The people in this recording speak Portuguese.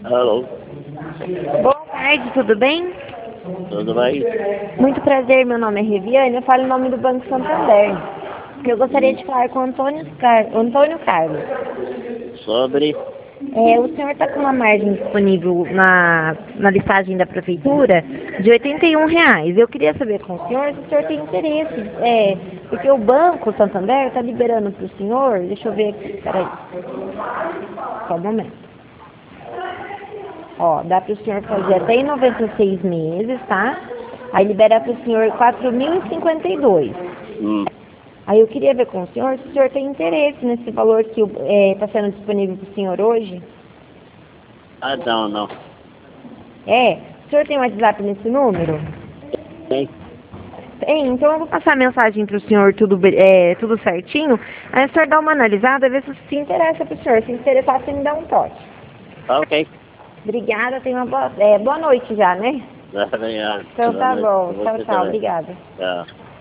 Alô, Boa tarde, tudo bem? tudo bem? Muito prazer, meu nome é Reviane, eu falo em nome do Banco Santander. Eu gostaria de falar com o Antônio Carlos. Sobre? O senhor está com uma margem disponível na listagem da prefeitura de R$ 81. Eu queria saber com o senhor se o senhor tem interesse. Porque o Banco Santander está liberando para o senhor, deixa eu ver aqui, peraí. Só um momento. Ó, dá para o senhor fazer até em 96 meses, tá? Aí libera para o senhor 4.052. Aí eu queria ver com o senhor se o senhor tem interesse nesse valor que está sendo disponível para o senhor hoje. Ah, não. O senhor tem WhatsApp nesse número? Tem? Tem, então eu vou passar a mensagem para o senhor tudo certinho. Aí o senhor dá uma analisada, ver se interessa para o senhor. Se interessar, você me dá um toque. Ok. Obrigada, tenha uma boa noite já, né? Obrigado. Então tá bom. Você Tchau, também. obrigada. Tchau.